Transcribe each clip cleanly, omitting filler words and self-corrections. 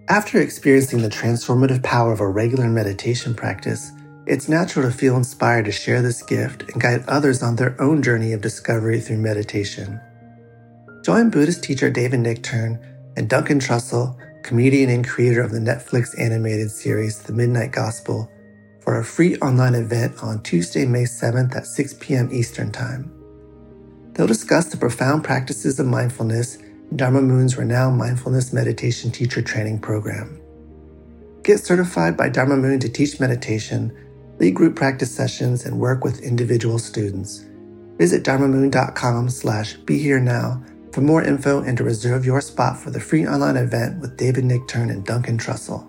After experiencing the transformative power of a regular meditation practice, it's natural to feel inspired to share this gift and guide others on their own journey of discovery through meditation. Join Buddhist teacher David Nichtern and Duncan Trussell, comedian and creator of the Netflix animated series The Midnight Gospel, for a free online event on Tuesday, May 7th at 6 p.m. Eastern Time. They'll discuss the profound practices of mindfulness in Dharma Moon's renowned mindfulness meditation teacher training program. Get certified by Dharma Moon to teach meditation, lead group practice sessions, and work with individual students. Visit dharmamoon.com/BeHereNow for more info and to reserve your spot for the free online event with David Nichtern and Duncan Trussell.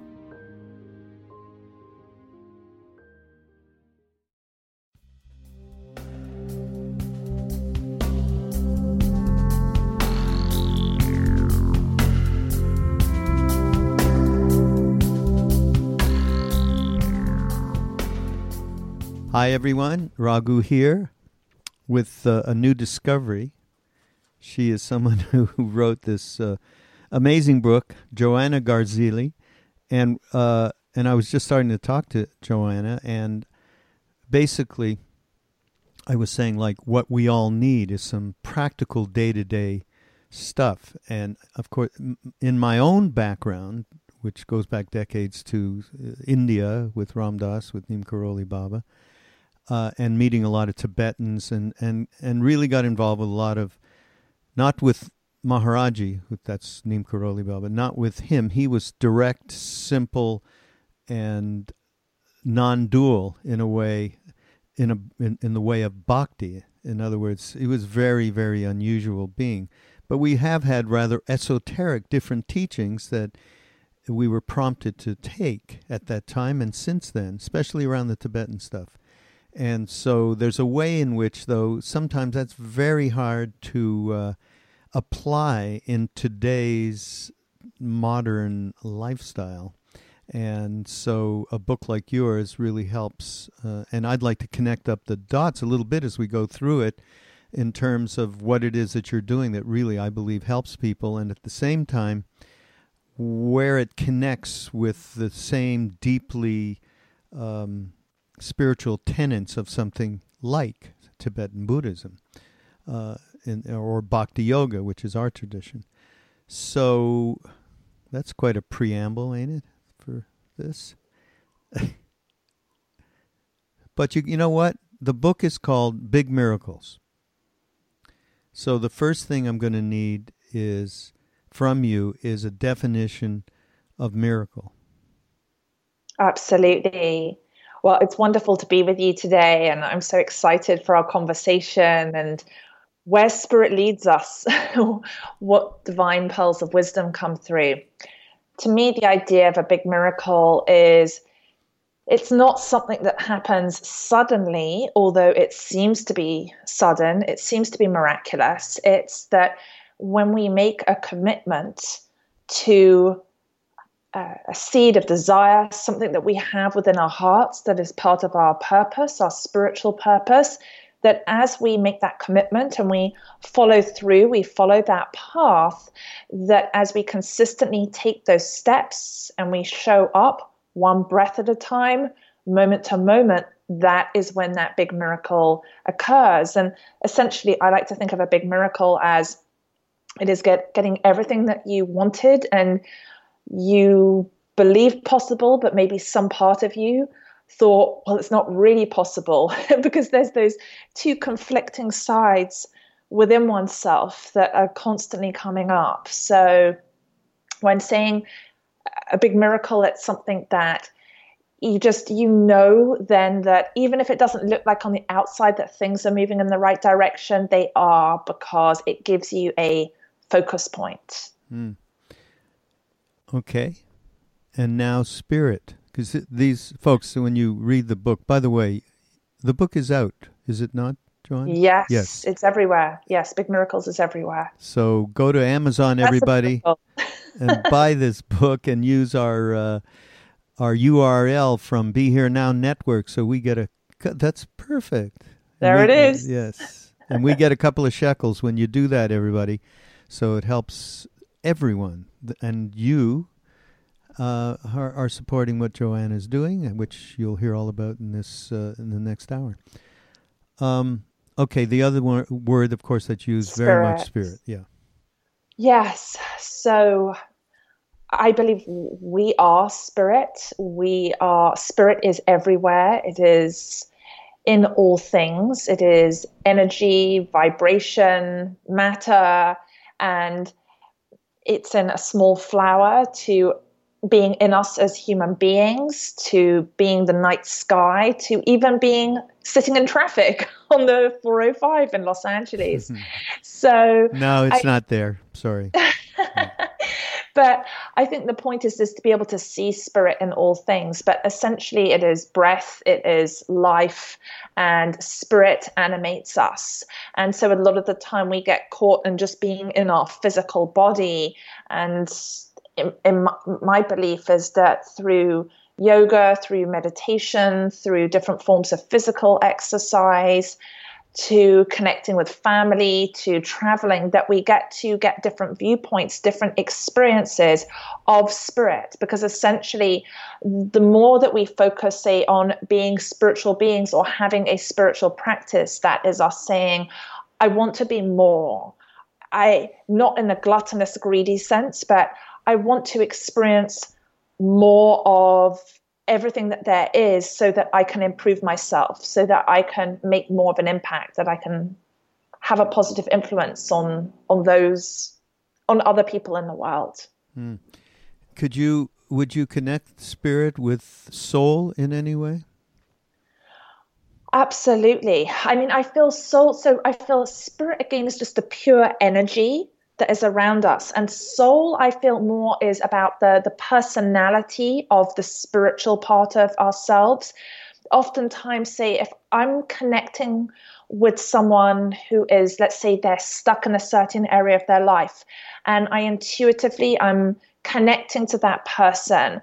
Hi everyone, Raghu here with a new discovery. She is someone who wrote this amazing book, Joanna Garzili, and I was just starting to talk to Joanna, and basically I was saying like what we all need is some practical day-to-day stuff. And of course, in my own background, which goes back decades to India with Ram Dass, with Neem Karoli Baba, and meeting a lot of Tibetans and really got involved with a lot of, not with Maharaji, that's Neem Karoli Baba, not with him. He was direct, simple, and non-dual in a way, in the way of bhakti. In other words, he was very, very unusual being. But we have had rather esoteric different teachings that we were prompted to take at that time and since then, especially around the Tibetan stuff. And so there's a way in which, though, sometimes that's very hard to apply in today's modern lifestyle. And so a book like yours really helps. And I'd like to connect up the dots a little bit as we go through it in terms of what it is that you're doing that really, I believe, helps people. And at the same time, where it connects with the same deeply spiritual tenets of something like Tibetan Buddhism or Bhakti Yoga, which is our tradition. So that's quite a preamble, ain't it, for this? But you know what? The book is called Big Miracles. So the first thing I'm going to need from you is a definition of miracle. Absolutely. Well, it's wonderful to be with you today, and I'm so excited for our conversation and where spirit leads us, what divine pearls of wisdom come through. To me, the idea of a big miracle is it's not something that happens suddenly, although it seems to be sudden, it seems to be miraculous. It's that when we make a commitment to a seed of desire, something that we have within our hearts that is part of our purpose, our spiritual purpose, that as we make that commitment and we follow through, we follow that path, that as we consistently take those steps and we show up one breath at a time, moment to moment, that is when that big miracle occurs. And essentially, I like to think of a big miracle as it is getting everything that you wanted and you believed possible, but maybe some part of you thought, well, it's not really possible because there's those two conflicting sides within oneself that are constantly coming up. So when saying a big miracle, it's something that you know then that even if it doesn't look like on the outside that things are moving in the right direction, they are, because it gives you a focus point. Okay. And now spirit. Because these folks, when you read the book, by the way, the book is out, is it not, Joanna? Yes, it's everywhere. Yes, Big Miracles is everywhere. So go to Amazon, everybody, and buy this book and use our URL from Be Here Now Network. So we get that's perfect. There it is. Yes. And we get a couple of shekels when you do that, everybody. So it helps everyone. And you are supporting what Joanna's doing, which you'll hear all about in the next hour. Okay, the other word, of course, that's used very much, spirit. Yeah. Yes. So I believe we are spirit. Spirit is everywhere. It is in all things. It is energy, vibration, matter, and it's in a small flower to being in us as human beings, to being the night sky, to even being sitting in traffic on the 405 in Los Angeles. So no, it's not there. Sorry. But I think the point is to be able to see spirit in all things. But essentially it is breath, it is life, and spirit animates us. And so a lot of the time we get caught in just being in our physical body. And in my belief is that through yoga, through meditation, through different forms of physical exercise, to connecting with family, to traveling, that we get to get different viewpoints, different experiences of spirit. Because essentially, the more that we focus, say, on being spiritual beings or having a spiritual practice, that is us saying, I want to be more. Not in a gluttonous, greedy sense, but I want to experience more of everything that there is so that I can improve myself, so that I can make more of an impact, that I can have a positive influence on other people in the world. Would you connect spirit with soul in any way? Absolutely. I mean, I feel spirit again is just the pure energy that is around us. And soul, I feel more is about the personality of the spiritual part of ourselves. Oftentimes, say, if I'm connecting with someone who is, let's say, they're stuck in a certain area of their life, and I'm connecting to that person,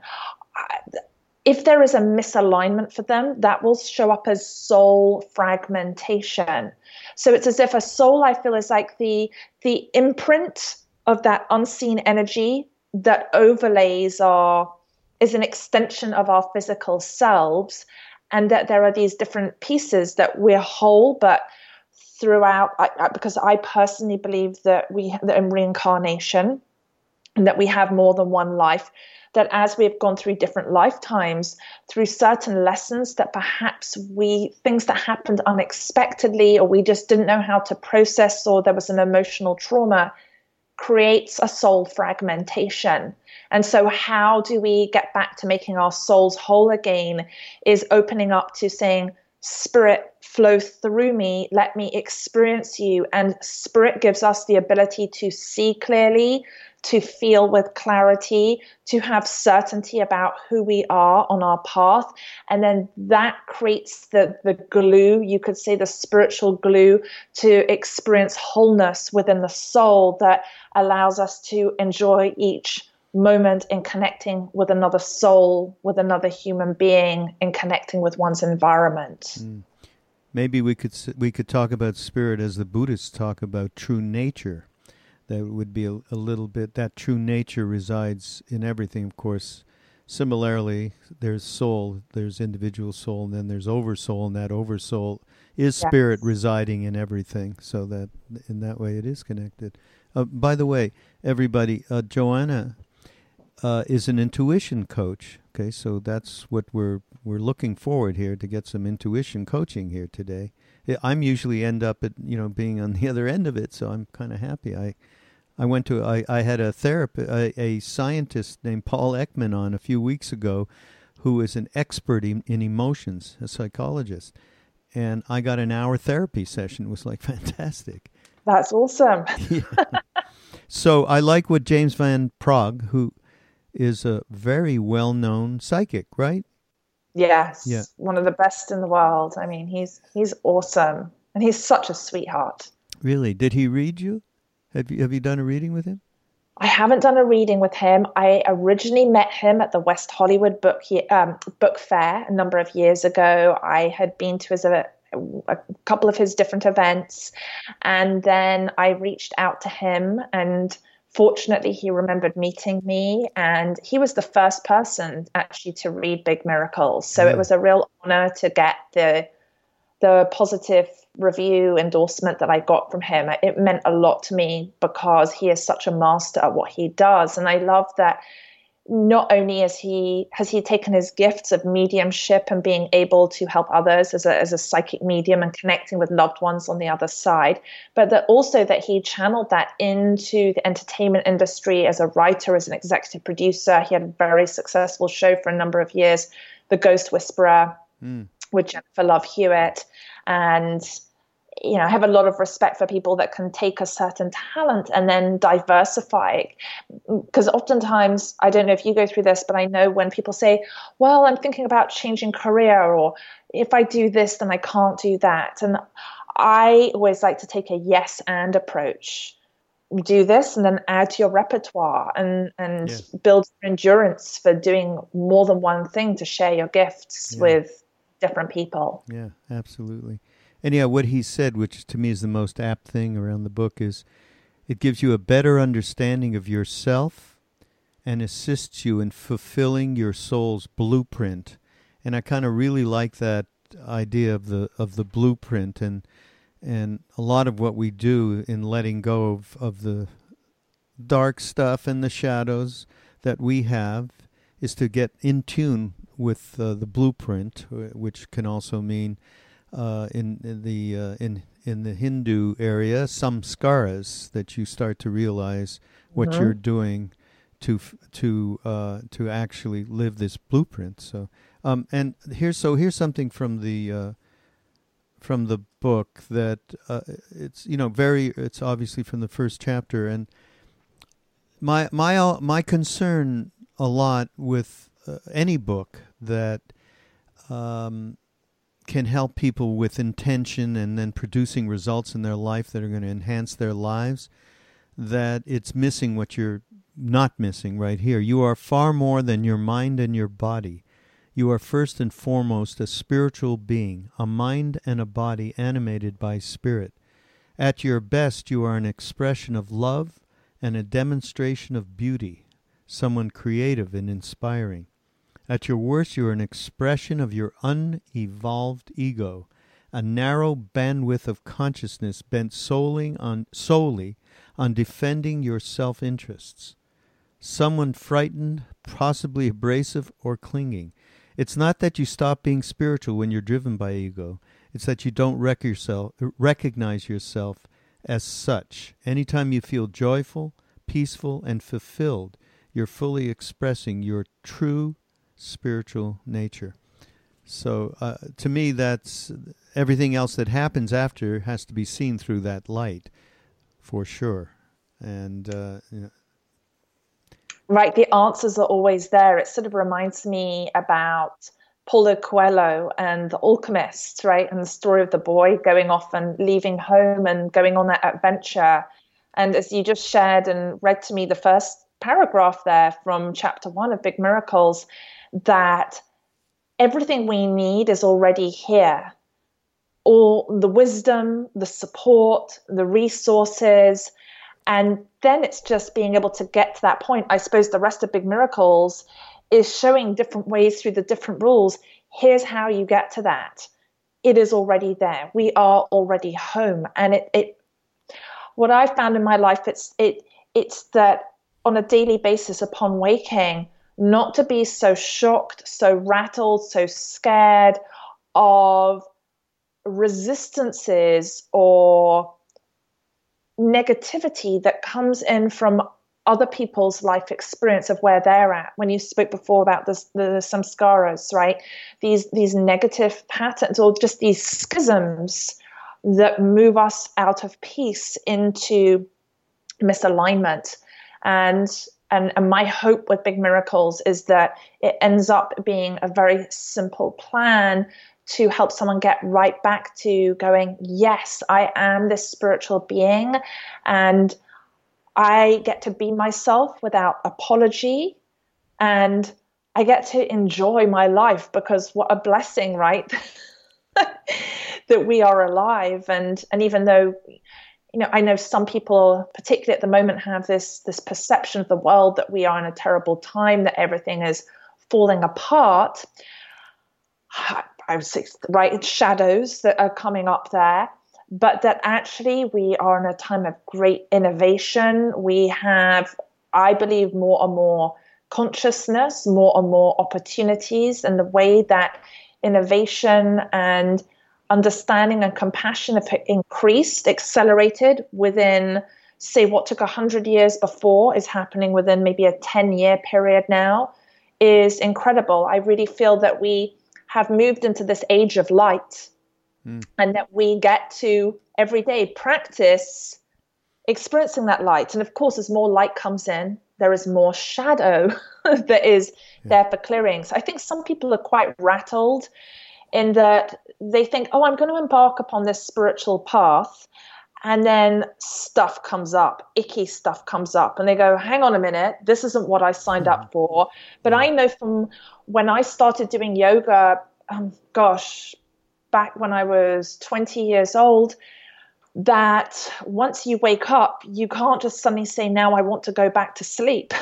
if there is a misalignment for them, that will show up as soul fragmentation. So it's as if a soul, I feel, is like the imprint of that unseen energy that overlays is an extension of our physical selves, and that there are these different pieces that we're whole, but throughout, because I personally believe that that in reincarnation, and that we have more than one life, that as we've gone through different lifetimes, through certain lessons that perhaps things that happened unexpectedly, or we just didn't know how to process, or there was an emotional trauma, creates a soul fragmentation. And so how do we get back to making our souls whole again is opening up to saying, Spirit, flow through me, let me experience you. And spirit gives us the ability to see clearly, to feel with clarity, to have certainty about who we are on our path. And then that creates the glue, you could say the spiritual glue, to experience wholeness within the soul that allows us to enjoy each moment in connecting with another soul, with another human being, in connecting with one's environment. Maybe we could talk about spirit as the Buddhists talk about true nature. That would be a little bit, that true nature resides in everything, of course. Similarly, there's soul, there's individual soul, and then there's oversoul, and that oversoul is spirit residing in everything, so that in that way it is connected. By the way, everybody, Joanna is an intuition coach. Okay, so that's what we're looking forward here, to get some intuition coaching here today. I'm usually end up at being on the other end of it, so I'm kind of happy. I had a scientist named Paul Ekman on a few weeks ago, who is an expert in emotions, a psychologist, and I got an hour therapy session. It was like fantastic. That's awesome. Yeah. So I like what James Van Praagh, who is a very well-known psychic, right? Yes. Yeah. One of the best in the world. I mean, he's awesome, and he's such a sweetheart. Really? Did he read you? Have you done a reading with him? I haven't done a reading with him. I originally met him at the West Hollywood Book Fair a number of years ago. I had been to a couple of his different events, and then I reached out to him and Fortunately, he remembered meeting me, and he was the first person actually to read Big Miracles. So it was a real honor to get the positive review endorsement that I got from him. It meant a lot to me because he is such a master at what he does. And I love that not only has he taken his gifts of mediumship and being able to help others as a psychic medium and connecting with loved ones on the other side, but that also that he channeled that into the entertainment industry as a writer, as an executive producer. He had a very successful show for a number of years, The Ghost Whisperer, with Jennifer Love Hewitt. And I have a lot of respect for people that can take a certain talent and then diversify. Because oftentimes, I don't know if you go through this, but I know when people say, well, I'm thinking about changing career, or if I do this, then I can't do that. And I always like to take a yes and approach. Do this and then add to your repertoire and build endurance for doing more than one thing to share your gifts with different people. Yeah, absolutely. And what he said, which to me is the most apt thing around the book, is it gives you a better understanding of yourself and assists you in fulfilling your soul's blueprint. And I kind of really like that idea of the blueprint, and a lot of what we do in letting go of the dark stuff and the shadows that we have is to get in tune with the blueprint, which can also mean in the Hindu area, samskaras, that you start to realize what you're doing to actually live this blueprint. So and here's something from the book that it's obviously from the first chapter, and my concern a lot with any book that can help people with intention and then producing results in their life that are going to enhance their lives, that it's missing what you're not missing right here. You are far more than your mind and your body. You are first and foremost a spiritual being, a mind and a body animated by spirit. At your best, you are an expression of love and a demonstration of beauty, someone creative and inspiring. At your worst, you are an expression of your unevolved ego, a narrow bandwidth of consciousness bent solely on defending your self-interests. Someone frightened, possibly abrasive or clinging. It's not that you stop being spiritual when you're driven by ego. It's that you don't recognize yourself as such. Anytime you feel joyful, peaceful, and fulfilled, you're fully expressing your true spiritual nature. So to me, that's everything else that happens after has to be seen through that light, for sure. And right, the answers are always there. It sort of reminds me about Paulo Coelho and The Alchemist, right? And the story of the boy going off and leaving home and going on that adventure. And as you just shared and read to me the first paragraph there from chapter 1 of Big Miracles, that everything we need is already here. All the wisdom, the support, the resources, and then it's just being able to get to that point. I suppose the rest of Big Miracles is showing different ways through the different rules. Here's how you get to that. It is already there. We are already home. And it what I found in my life, it's that on a daily basis upon waking, not to be so shocked, so rattled, so scared of resistances or negativity that comes in from other people's life experience of where they're at. When you spoke before about the samskaras, right? These negative patterns or just these schisms that move us out of peace into misalignment. And my hope with Big Miracles is that it ends up being a very simple plan to help someone get right back to going, yes, I am this spiritual being and I get to be myself without apology, and I get to enjoy my life, because what a blessing, right? That we are alive. And even though, I know some people, particularly at the moment, have this perception of the world that we are in a terrible time, that everything is falling apart. I would say, right, shadows that are coming up there, but that actually we are in a time of great innovation. We have, I believe, more and more consciousness, more and more opportunities, and the way that innovation and understanding and compassion have increased, accelerated within, say, what took 100 years before is happening within maybe a 10-year period now, is incredible. I really feel that we have moved into this age of light, and that we get to every day practice experiencing that light. And of course, as more light comes in, there is more shadow that is there for clearing. So I think some people are quite rattled in that they think, oh, I'm going to embark upon this spiritual path. And then stuff comes up, icky stuff comes up. And they go, hang on a minute, this isn't what I signed up for. But I know from when I started doing yoga, back when I was 20 years old, that once you wake up, you can't just suddenly say, now I want to go back to sleep.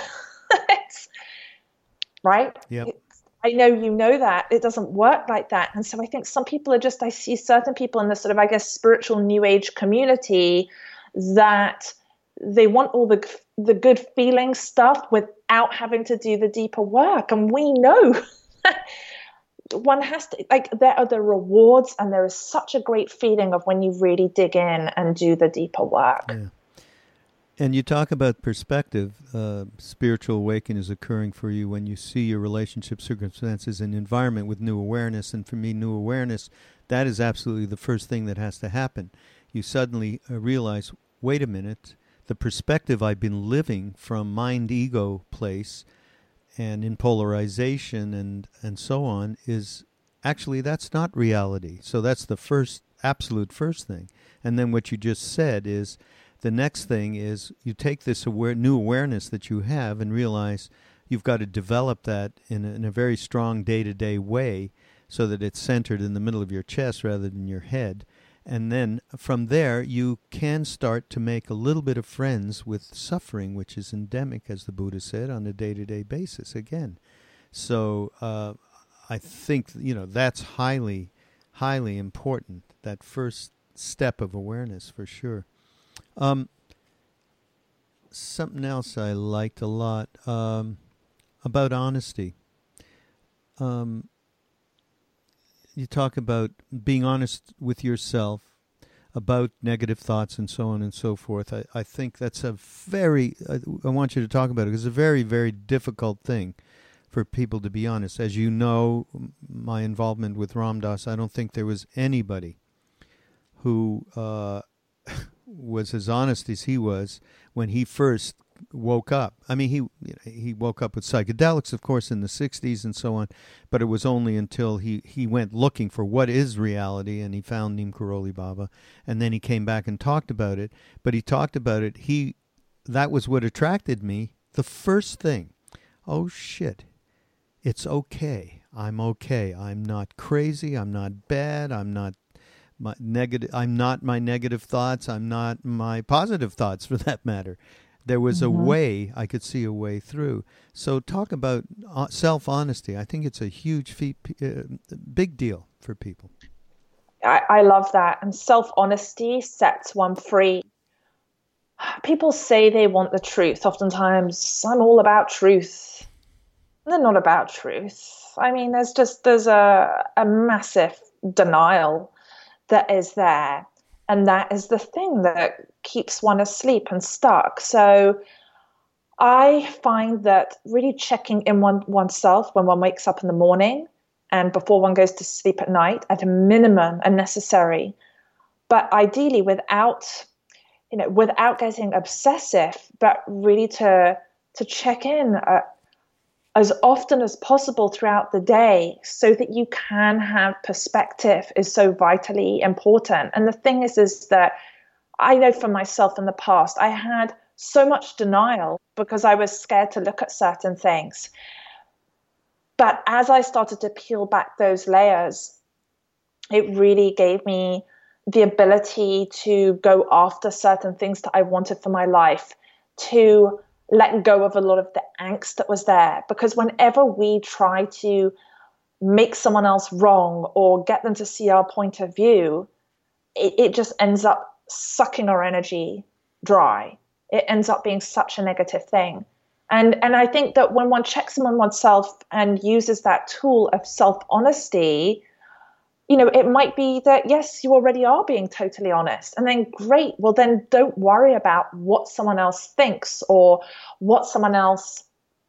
Right? Yep. I know you know that. It doesn't work like that. And so I think some people I see certain people in this sort of, I guess, spiritual new age community that they want all the good feeling stuff without having to do the deeper work. And we know one has to, there are the rewards, and there is such a great feeling of when you really dig in and do the deeper work. Yeah. And you talk about perspective. Spiritual awakening is occurring for you when you see your relationship, circumstances, and environment with new awareness. And for me, new awareness, that is absolutely the first thing that has to happen. You suddenly realize, wait a minute, the perspective I've been living from mind-ego place and in polarization and so on is actually, that's not reality. So that's the absolute first thing. And then what you just said is, the next thing is you take this new awareness that you have and realize you've got to develop that in a very strong day-to-day way so that it's centered in the middle of your chest rather than your head. And then from there, you can start to make a little bit of friends with suffering, which is endemic, as the Buddha said, on a day-to-day basis again. So I think, that's highly, highly important, that first step of awareness for sure. Something else I liked a lot about honesty. You talk about being honest with yourself about negative thoughts and so on and so forth. I think that's I want you to talk about it because it's a very, very difficult thing for people to be honest. As you know, my involvement with Ram Dass, I don't think there was anybody who was as honest as he was when he first woke up. I mean, he woke up with psychedelics, of course, in the 60s and so on, but it was only until he went looking for what is reality, and he found Neem Karoli Baba, and then he came back and talked about it. But he talked about it, that was what attracted me. The first thing, oh shit, it's okay. I'm okay. I'm not crazy. I'm not bad. I'm not my negative thoughts. I'm not my positive thoughts, for that matter. There was a way, I could see a way through. So talk about self-honesty. I think it's a huge big deal for people. I love that. And self-honesty sets one free. People say they want the truth. Oftentimes, I'm all about truth. They're not about truth. I mean, there's a massive denial that is there. And that is the thing that keeps one asleep and stuck. So I find that really checking in oneself when one wakes up in the morning and before one goes to sleep at night, at a minimum, are necessary. But ideally without getting obsessive, but really to check in as often as possible throughout the day so that you can have perspective is so vitally important. And the thing is that I know for myself in the past, I had so much denial because I was scared to look at certain things. But as I started to peel back those layers, it really gave me the ability to go after certain things that I wanted for my life, to let go of a lot of the angst that was there. Because whenever we try to make someone else wrong or get them to see our point of view, it just ends up sucking our energy dry. It ends up being such a negative thing. And I think that when one checks in on oneself and uses that tool of self-honesty, it might be that, yes, you already are being totally honest. And then great. Well, then don't worry about what someone else thinks or what someone else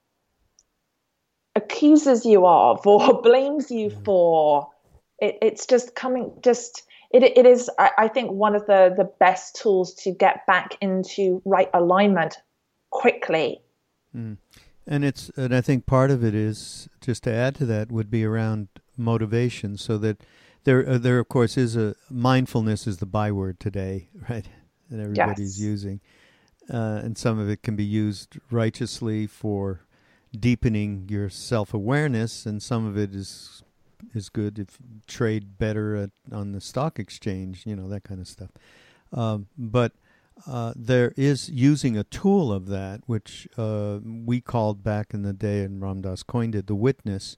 accuses you of or blames you for. It's just coming, it is, I think, one of the best tools to get back into right alignment quickly. Mm. And I think part of it is, just to add to that, would be around motivation, so that there of course is mindfulness is the byword today, right? That everybody's using, and some of it can be used righteously for deepening your self-awareness, and some of it is good if you trade better on the stock exchange, that kind of stuff. But there is using a tool of that, which we called back in the day, and Ram Dass coined it, the witness,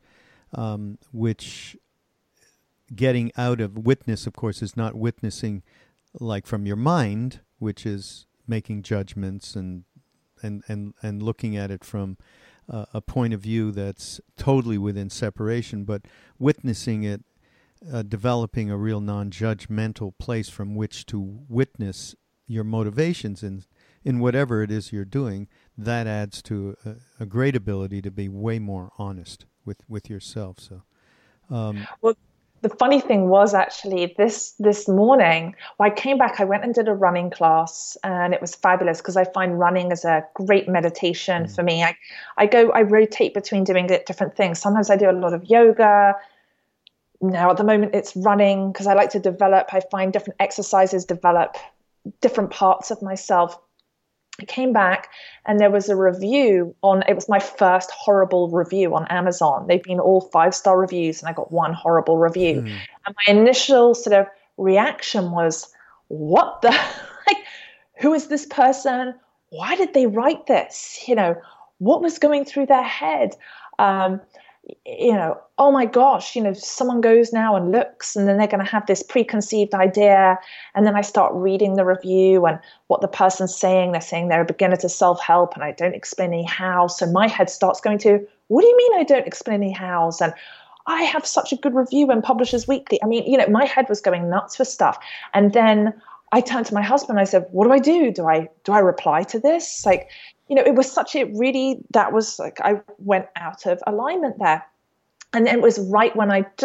which getting out of witness, of course, is not witnessing like from your mind, which is making judgments and looking at it from a point of view that's totally within separation, but witnessing it, developing a real non-judgmental place from which to witness your motivations in whatever it is you're doing. That adds to a great ability to be way more honest with yourself. So, well, the funny thing was actually this morning, I came back, I went and did a running class, and it was fabulous because I find running is a great meditation for me. I rotate between doing different things. Sometimes I do a lot of yoga. Now at the moment it's running because I like to develop. I find different exercises develop different parts of myself. I came back and there was a review it was my first horrible review on Amazon. They've been all 5-star reviews and I got one horrible review. And my initial sort of reaction was, what the, who is this person? Why did they write this? What was going through their head? Oh my gosh, someone goes now and looks and then they're going to have this preconceived idea. And then I start reading the review and what the person's saying. They're saying they're a beginner to self-help and I don't explain any how. So my head starts going to, what do you mean I don't explain any hows? And I have such a good review in Publishers Weekly. I mean, my head was going nuts for stuff. And then I turned to my husband and I said, what do I do? Do I reply to this? It was that was like, I went out of alignment there. And it was right when I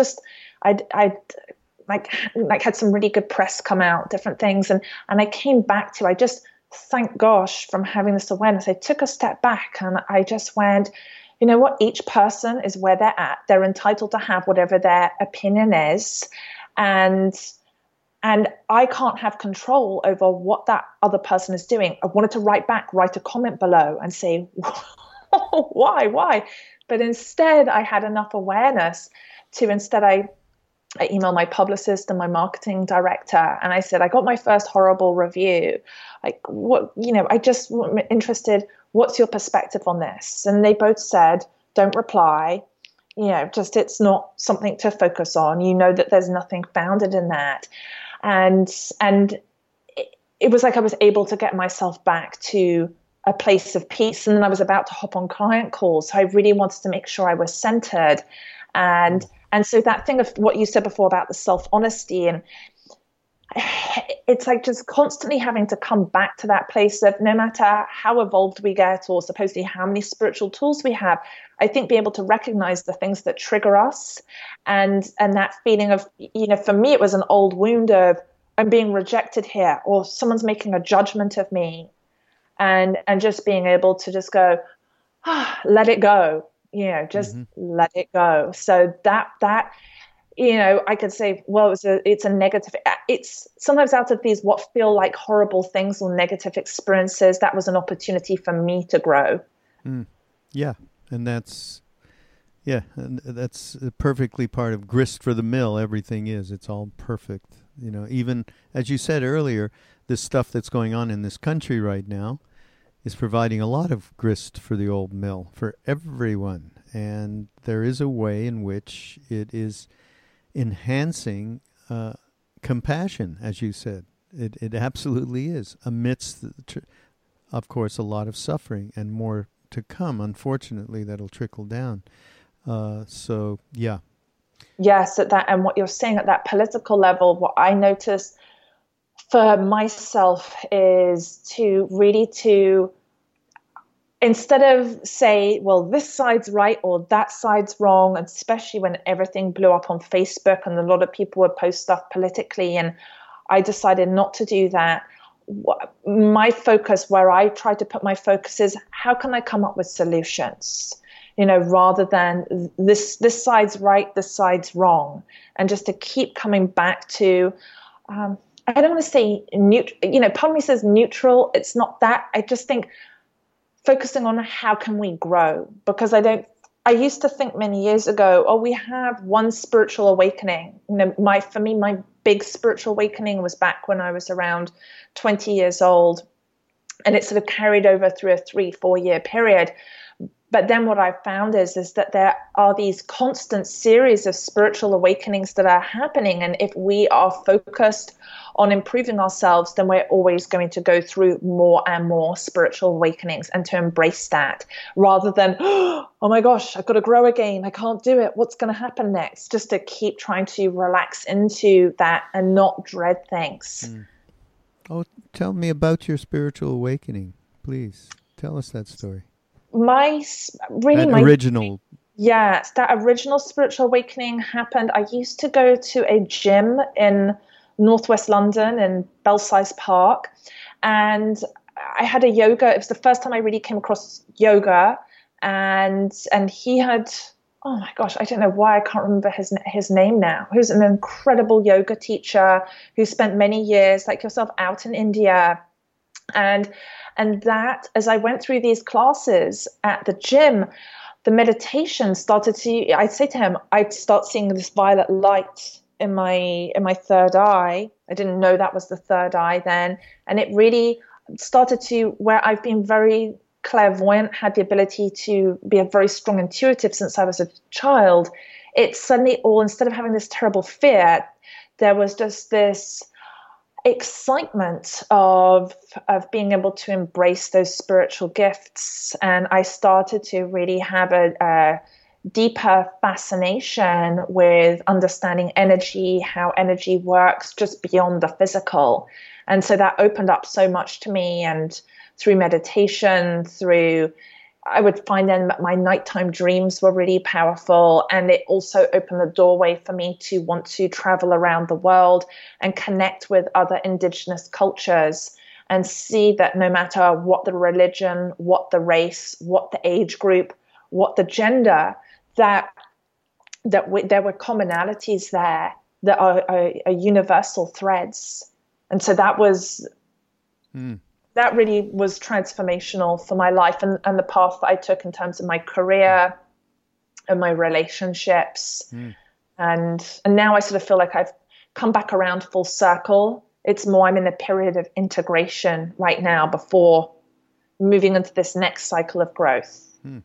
had some really good press come out, different things. And I came back to, I just, thank gosh, from having this awareness, I took a step back and I just went, you know what, each person is where they're at. They're entitled to have whatever their opinion is. And I can't have control over what that other person is doing. I wanted to write a comment below and say, why? But instead, I had enough awareness to I emailed my publicist and my marketing director, and I said, I got my first horrible review. I just am interested, what's your perspective on this? And they both said, don't reply. It's not something to focus on. That there's nothing founded in that. And it was like I was able to get myself back to a place of peace. And then I was about to hop on client calls. So I really wanted to make sure I was centered. And so that thing of what you said before about the self-honesty, and it's like just constantly having to come back to that place of, no matter how evolved we get or supposedly how many spiritual tools we have, I think being able to recognize the things that trigger us and that feeling of, for me, it was an old wound of, I'm being rejected here, or someone's making a judgment of me. And just being able to just go, let it go, let it go. So that, I could say, well, it's a negative. It's sometimes out of these what feel like horrible things or negative experiences, that was an opportunity for me to grow. Yeah, and that's perfectly part of grist for the mill. Everything is. It's all perfect. Even as you said earlier, this stuff that's going on in this country right now is providing a lot of grist for the old mill for everyone. And there is a way in which it is enhancing compassion, as you said. It absolutely is, amidst, of course, a lot of suffering and more to come. Unfortunately, that'll trickle down. Yeah. Yes, and what you're saying at that political level, what I notice for myself is to instead of say, well, this side's right or that side's wrong, and especially when everything blew up on Facebook and a lot of people would post stuff politically, and I decided not to do that. My focus, where I try to put my focus, is how can I come up with solutions? Rather than this side's right, this side's wrong, and just to keep coming back to, I don't want to say neutral. Part of me says neutral. It's not that. I just think focusing on how can we grow, because I used to think many years ago, we have one spiritual awakening. For me, my big spiritual awakening was back when I was around 20 years old, and it sort of carried over through a 3-4 year period. But then what I've found is that there are these constant series of spiritual awakenings that are happening. And if we are focused on improving ourselves, then we're always going to go through more and more spiritual awakenings, and to embrace that rather than, oh my gosh, I've got to grow again. I can't do it. What's going to happen next? Just to keep trying to relax into that and not dread things. Oh, tell me about your spiritual awakening, please. Tell us that story. Original. Yes, that original spiritual awakening happened. I used to go to a gym in northwest London in Belsize Park, and I had a yoga. It was the first time I really came across yoga, and he had, oh my gosh, I don't know why I can't remember his name now. He was an incredible yoga teacher who spent many years, like yourself, out in India. And that, as I went through these classes at the gym, the meditation started to, I'd say to him, I'd start seeing this violet light in my third eye. I didn't know that was the third eye then. And it really started to, where I've been very clairvoyant, had the ability to be a very strong intuitive since I was a child. It suddenly all, instead of having this terrible fear, there was just this excitement of being able to embrace those spiritual gifts. And I started to really have a deeper fascination with understanding energy, how energy works just beyond the physical. And so that opened up so much to me. And through meditation, I would find then that my nighttime dreams were really powerful. And it also opened the doorway for me to want to travel around the world and connect with other indigenous cultures and see that no matter what the religion, what the race, what the age group, what the gender, that there were commonalities there that are universal threads. And so that was... That really was transformational for my life and the path that I took in terms of my career and my relationships. And now I sort of feel like I've come back around full circle. It's more I'm in a period of integration right now before moving into this next cycle of growth.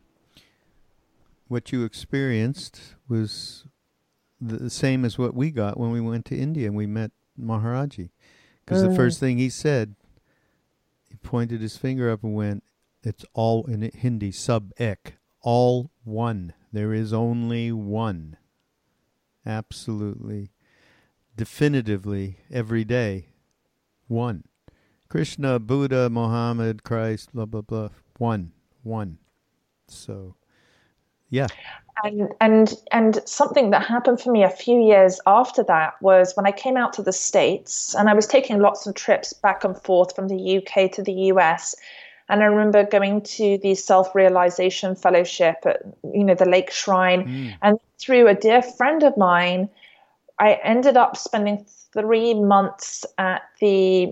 What you experienced was the same as what we got when we went to India and we met Maharaji. Because the first thing he said, pointed his finger up and went, it's all, in Hindi, sab ek, all one. There is only one. Absolutely, definitively, every day, one. Krishna, Buddha, Muhammad, Christ, blah, blah, blah, one. So, yeah. And something that happened for me a few years after that was when I came out to the States, and I was taking lots of trips back and forth from the UK to the US. And I remember going to the self-realization fellowship at, the Lake Shrine. And through a dear friend of mine, I ended up spending 3 months at the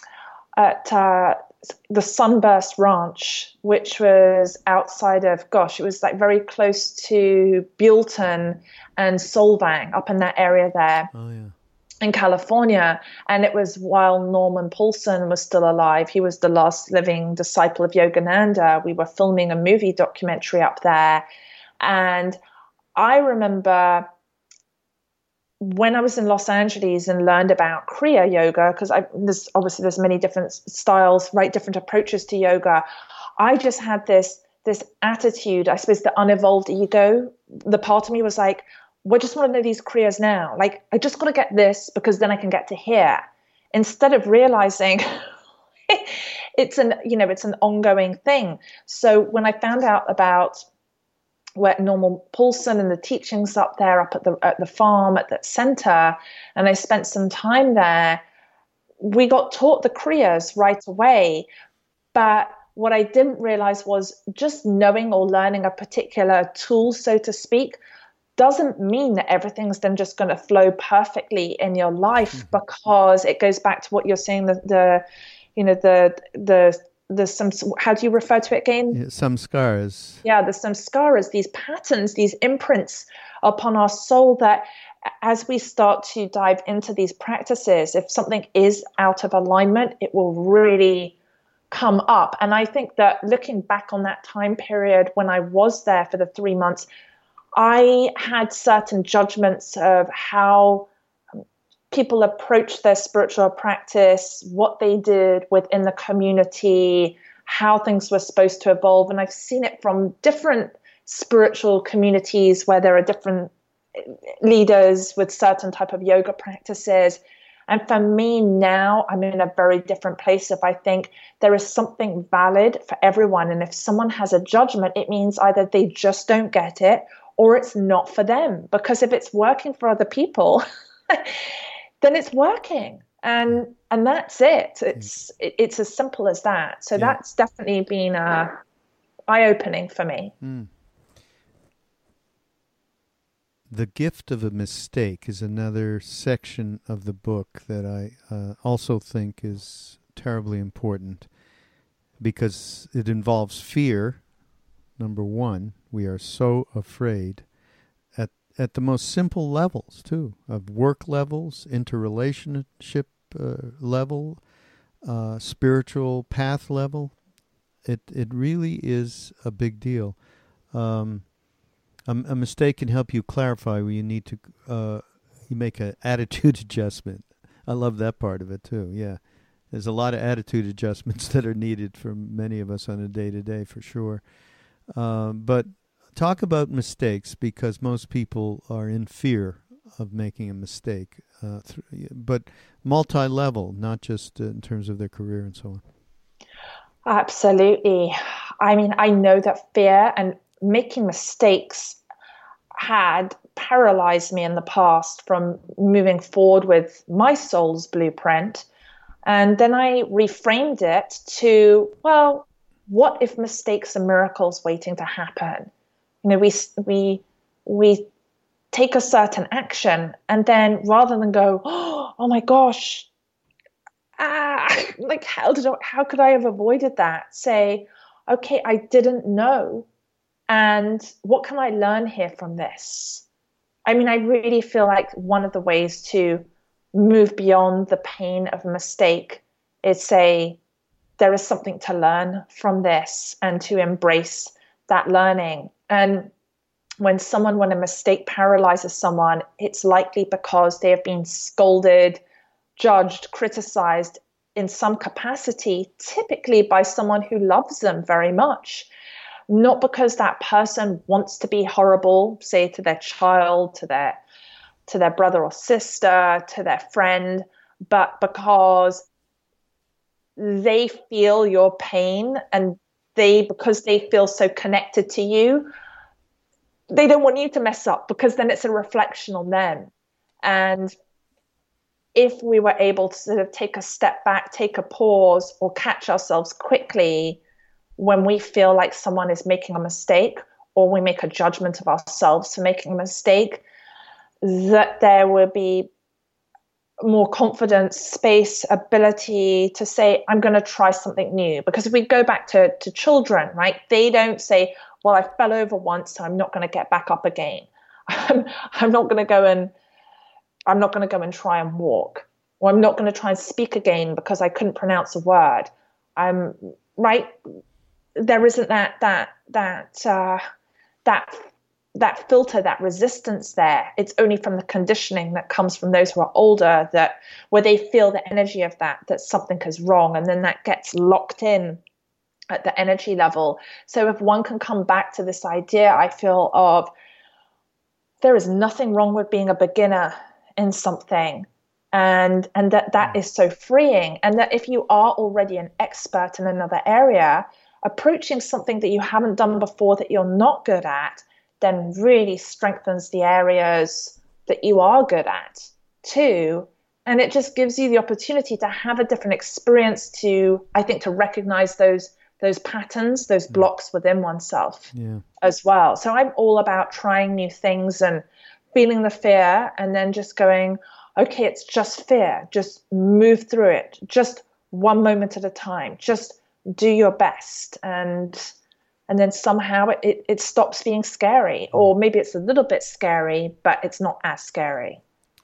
Sunburst Ranch, which was outside of, it was like very close to Buellton and Solvang, up in that area there. Oh, yeah. in California. And it was while Norman Paulson was still alive. He was the last living disciple of Yogananda. We were filming a movie documentary up there. And I remember when I was in Los Angeles and learned about Kriya Yoga, because there's many different styles, right? Different approaches to yoga. I just had this attitude, I suppose the unevolved ego, the part of me was like, we just want to know these Kriyas now. Like, I just got to get this because then I can get to here. Instead of realizing it's an ongoing thing. So when I found out about where Norman Paulson and the teachings up there, up at the farm, at that center, and I spent some time there, we got taught the Kriyas right away. But what I didn't realize was just knowing or learning a particular tool, so to speak, doesn't mean that everything's then just going to flow perfectly in your life, because it goes back to what you're saying, the some, how do you refer to it again? Yeah, samskaras. Yeah, the samskaras, these patterns, these imprints upon our soul that as we start to dive into these practices, if something is out of alignment, it will really come up. And I think that looking back on that time period when I was there for the 3 months, I had certain judgments of how people approached their spiritual practice, what they did within the community, how things were supposed to evolve. And I've seen it from different spiritual communities where there are different leaders with certain type of yoga practices. And for me now, I'm in a very different place. If I think there is something valid for everyone, and if someone has a judgment, it means either they just don't get it or it's not for them. Because if it's working for other people, then it's working. And that's it. It's as simple as that. So that's definitely been eye-opening for me. The gift of a mistake is another section of the book that I also think is terribly important, because it involves fear. Number one, we are so afraid at the most simple levels, too, of work levels, interrelationship level, spiritual path level. It really is a big deal. A mistake can help you clarify where you need to, you make an attitude adjustment. I love that part of it, too, yeah. There's a lot of attitude adjustments that are needed for many of us on a day-to-day, for sure. But talk about mistakes, because most people are in fear of making a mistake, but multi-level, not just in terms of their career and so on. Absolutely. I mean, I know that fear and making mistakes had paralyzed me in the past from moving forward with my soul's blueprint. And then I reframed it to, well, what if mistakes are miracles waiting to happen? You know, we take a certain action, and then rather than go, oh my gosh, like how could I have avoided that? Say, okay, I didn't know, and what can I learn here from this? I mean, I really feel like one of the ways to move beyond the pain of a mistake is say, there is something to learn from this, and to embrace that learning. And when a mistake paralyzes someone, it's likely because they have been scolded, judged, criticized in some capacity, typically by someone who loves them very much. Not because that person wants to be horrible, say to their child, to their brother or sister, to their friend, but because they feel your pain, and because they feel so connected to you, they don't want you to mess up, because then it's a reflection on them. And if we were able to sort of take a step back, take a pause, or catch ourselves quickly when we feel like someone is making a mistake, or we make a judgment of ourselves for making a mistake, that there will be more confidence, space, ability to say, I'm going to try something new. Because if we go back to children, right, they don't say, well, I fell over once, so I'm not going to get back up again. I'm not going to go and I'm not going to go and try and walk, or I'm not going to try and speak again because I couldn't pronounce a word. Right. There isn't that filter, that resistance there. It's only from the conditioning that comes from those who are older, that where they feel the energy of that something is wrong, and then that gets locked in at the energy level. So if one can come back to this idea, I feel, of there is nothing wrong with being a beginner in something, and that is so freeing. And that if you are already an expert in another area, approaching something that you haven't done before, that you're not good at, then really strengthens the areas that you are good at too. And it just gives you the opportunity to have a different experience, to, I think, to recognize those patterns, those blocks within oneself as well. So I'm all about trying new things and feeling the fear, and then just going, okay, it's just fear. Just move through it. Just one moment at a time. Just do your best. And then somehow it stops being scary, or maybe it's a little bit scary, but it's not as scary.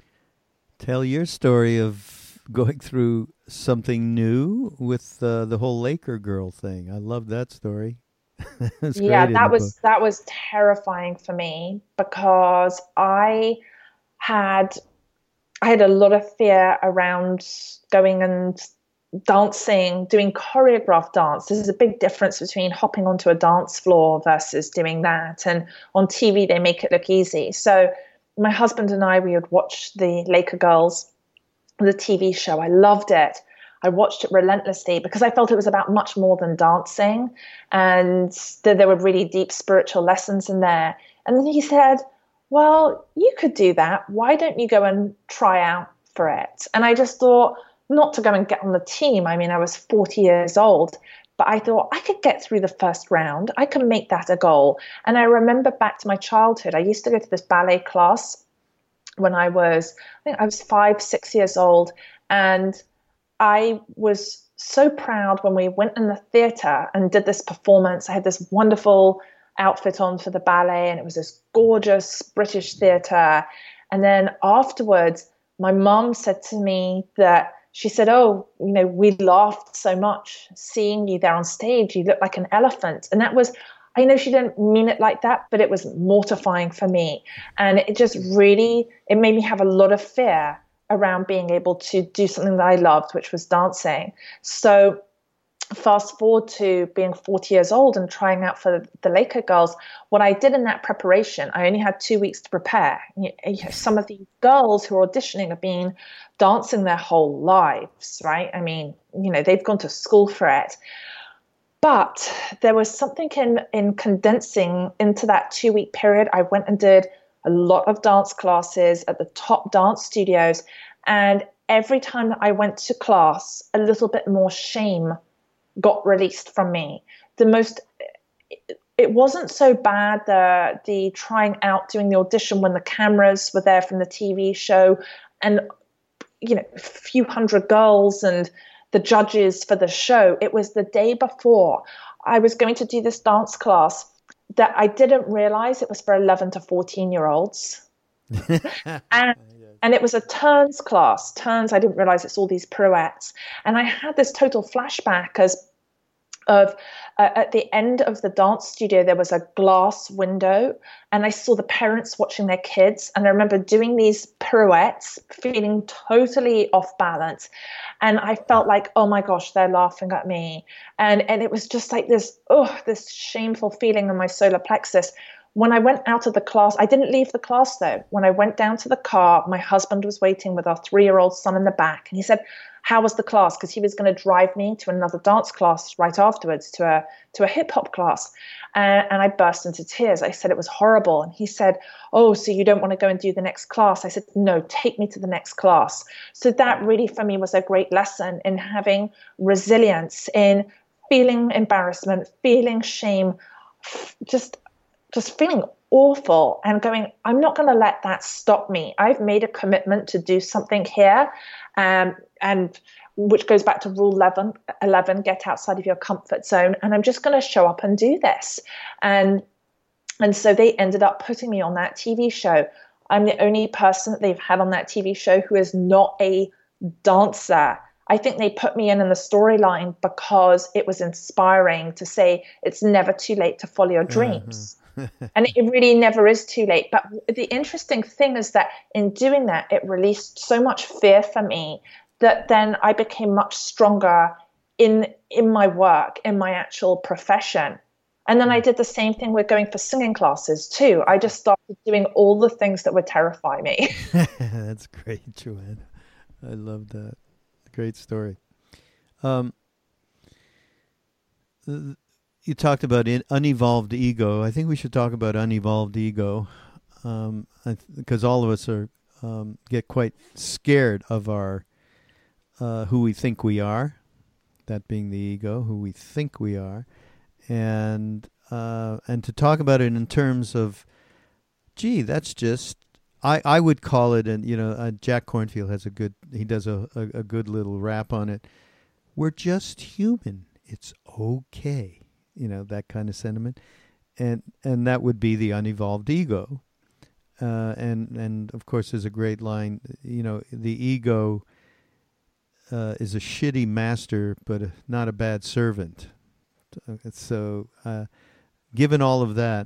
Tell your story of going through something new with the whole Laker girl thing. I love that story. That was terrifying for me, because I had a lot of fear around going and dancing, doing choreographed dance. There's a big difference between hopping onto a dance floor versus doing that. And on TV, they make it look easy. So my husband and I, we would watch the Laker Girls, the TV show. I loved it. I watched it relentlessly because I felt it was about much more than dancing, and there were really deep spiritual lessons in there. And then he said, well, you could do that. Why don't you go and try out for it? And I just thought, not to go and get on the team. I mean, I was 40 years old, but I thought I could get through the first round. I can make that a goal. And I remember back to my childhood. I used to go to this ballet class when I was 5, 6 years old. And I was so proud when we went in the theater and did this performance. I had this wonderful outfit on for the ballet, and it was this gorgeous British theater. And then afterwards, my mom said to me that, she said, oh, we laughed so much seeing you there on stage. You look like an elephant. And that was, I know she didn't mean it like that, but it was mortifying for me. And it just really, it made me have a lot of fear around being able to do something that I loved, which was dancing. So fast forward to being 40 years old and trying out for the Laker Girls. What I did in that preparation, I only had 2 weeks to prepare. Some of these girls who are auditioning have been dancing their whole lives, right? I mean, they've gone to school for it. But there was something in condensing into that 2-week period. I went and did a lot of dance classes at the top dance studios. And every time that I went to class, a little bit more shame got released from me. It wasn't so bad, the trying out, doing the audition when the cameras were there from the TV show, and a few hundred girls and the judges for the show. It was the day before I was going to do this dance class that I didn't realize it was for 11 to 14-year-olds. And it was a turns class. Turns, I didn't realize it's all these pirouettes. And I had this total flashback at the end of the dance studio, there was a glass window, and I saw the parents watching their kids. And I remember doing these pirouettes, feeling totally off balance. And I felt like, oh my gosh, they're laughing at me. And it was just like this shameful feeling in my solar plexus. When I went out of the class, I didn't leave the class though. When I went down to the car, my husband was waiting with our 3-year-old son in the back. And he said, how was the class? Because he was going to drive me to another dance class right afterwards, to a hip hop class. And I burst into tears. I said, it was horrible. And he said, oh, so you don't want to go and do the next class? I said, no, take me to the next class. So that really for me was a great lesson in having resilience, in feeling embarrassment, feeling shame, just feeling awful and going, I'm not going to let that stop me. I've made a commitment to do something here. And which goes back to rule 11, get outside of your comfort zone. And I'm just going to show up and do this. And so they ended up putting me on that TV show. I'm the only person that they've had on that TV show who is not a dancer. I think they put me in the storyline because it was inspiring to say it's never too late to follow your dreams. And it really never is too late. But the interesting thing is that in doing that, it released so much fear for me that then I became much stronger in my work, in my actual profession. And then I did the same thing with going for singing classes too. I just started doing all the things that would terrify me. That's great, Joanna. I love that. Great story. You talked about unevolved ego. I think we should talk about unevolved ego, because all of us are get quite scared of our who we think we are, that being the ego, who we think we are, and to talk about it in terms of, gee, that's just. I would call it, and Jack Kornfield has he does a good little rap on it. We're just human. It's okay. That kind of sentiment. And that would be the unevolved ego. And of course there's a great line, the ego is a shitty master, but not a bad servant. So given all of that,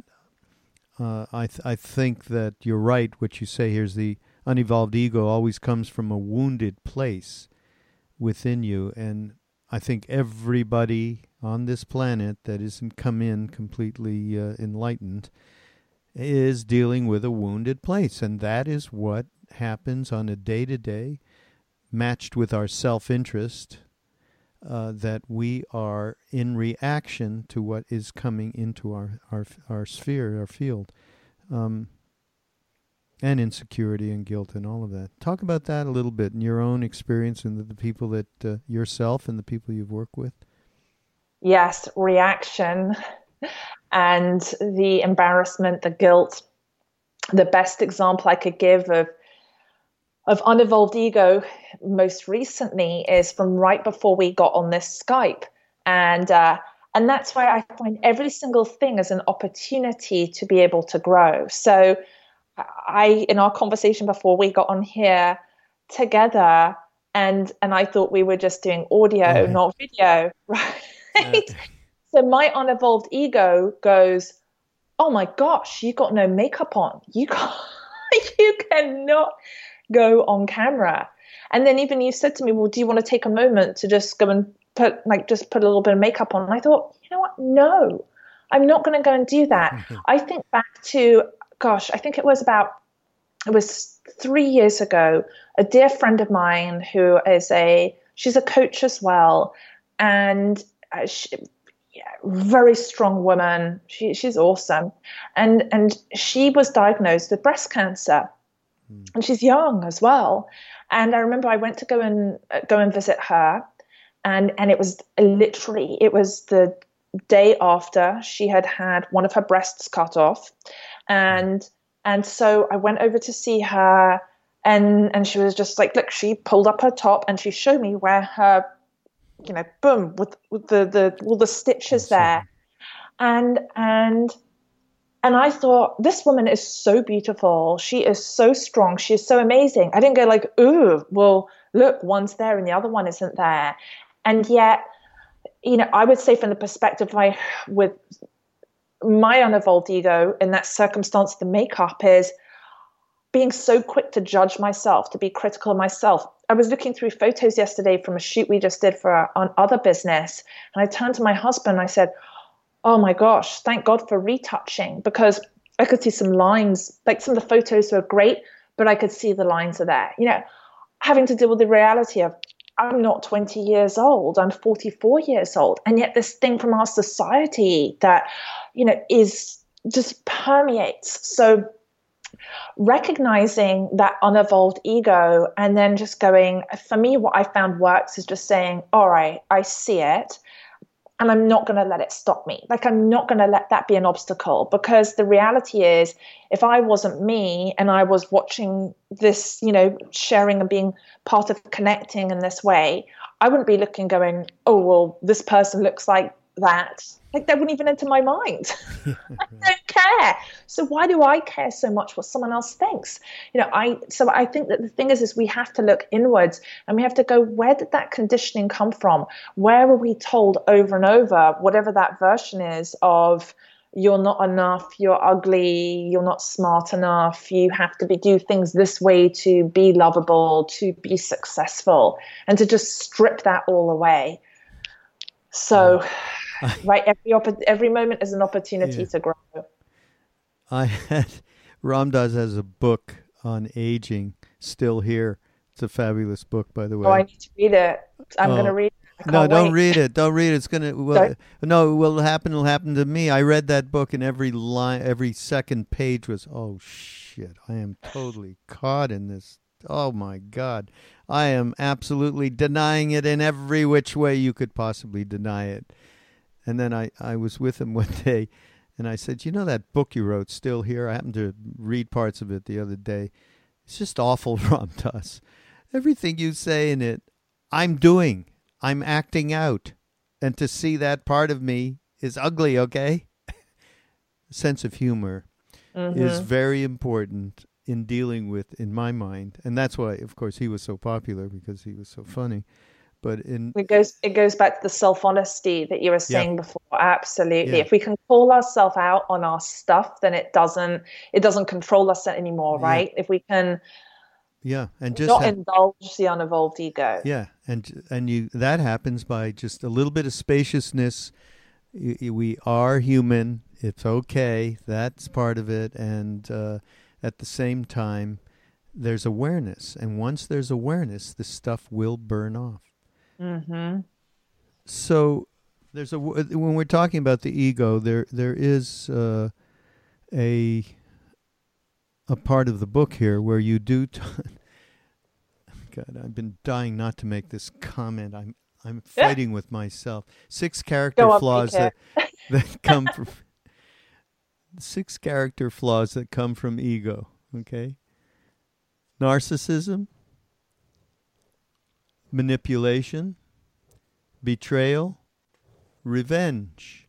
I think that you're right. What you say here is the unevolved ego always comes from a wounded place within you. And I think everybody on this planet that isn't come in completely enlightened is dealing with a wounded place. And that is what happens on a day-to-day, matched with our self-interest, that we are in reaction to what is coming into our sphere, our field, and insecurity and guilt and all of that. Talk about that a little bit in your own experience and the people that yourself and the people you've worked with. Yes, reaction and the embarrassment, the guilt. The best example I could give of unevolved ego most recently is from right before we got on this Skype. And that's why I find every single thing as an opportunity to be able to grow. So in our conversation before we got on here together, and I thought we were just doing audio, not video, right? So my unevolved ego goes, oh my gosh, you got no makeup on. You cannot go on camera. And then even you said to me, well, do you want to take a moment to just go and put a little bit of makeup on? And I thought, you know what? No, I'm not going to go and do that. I think back to, I think it was 3 years ago, a dear friend of mine who she's a coach as well. And very strong woman. She's awesome. And she was diagnosed with breast cancer. And she's young as well. And I remember I went to go and visit her, and it was the day after she had one of her breasts cut off, and so I went over to see her, and she was just like, look, she pulled up her top and she showed me where her, boom, with the all the stitches there, and I thought, this woman is so beautiful. She is so strong. She is so amazing. I didn't go like, ooh, well, look, one's there and the other one isn't there. And yet, I would say from the perspective with my unevolved ego in that circumstance, the makeup is being so quick to judge myself, to be critical of myself. I was looking through photos yesterday from a shoot we just did for our other business. And I turned to my husband and I said, oh my gosh, thank God for retouching, because I could see some lines, like some of the photos were great, but I could see the lines are there. Having to deal with the reality of I'm not 20 years old, I'm 44 years old. And yet this thing from our society that, is just permeates. So recognizing that unevolved ego and then just going, for me, what I found works is just saying, all right, I see it. And I'm not going to let it stop me. Like, I'm not going to let that be an obstacle, because the reality is, if I wasn't me and I was watching this, sharing and being part of connecting in this way, I wouldn't be looking going, oh, well, this person looks like that, like, that wouldn't even enter my mind. I don't care. So why do I care so much what someone else thinks? So I think that the thing is we have to look inwards, and we have to go, where did that conditioning come from? Where were we told over and over, whatever that version is of, you're not enough, you're ugly, you're not smart enough, you have to do things this way to be lovable, to be successful, and to just strip that all away. So, right, every moment is an opportunity to grow. Ram Dass has a book on aging, Still Here. It's a fabulous book, by the way. Oh, I need to read it. I'm going to read it. No, don't read it. Don't read it. It's gonna. Well, no, what'll happen will happen to me. I read that book, and every line, every second page was, oh shit! I am totally caught in this. Oh my God, I am absolutely denying it in every which way you could possibly deny it. And then I was with him one day, and I said, you know that book you wrote, Still Here? I happened to read parts of it the other day. It's just awful, Ram Dass. Everything you say in it, I'm doing. I'm acting out. And to see that part of me is ugly, okay? Sense of humor is very important in dealing with, in my mind. And that's why, of course, he was so popular, because he was so funny. But it goes back to the self-honesty that you were saying before. Absolutely. Yeah. If we can call ourselves out on our stuff, then it doesn't control us anymore, right? If we can and just not indulge the unevolved ego. Yeah, and that happens by just a little bit of spaciousness. We are human. It's okay. That's part of it. And at the same time, there's awareness. And once there's awareness, the stuff will burn off. Mm-hmm. So when we're talking about the ego, there is a part of the book here where you do. God, I've been dying not to make this comment. I'm fighting with myself. 6 character flaws that come from 6 character flaws that come from ego. Okay, narcissism, manipulation, betrayal, revenge.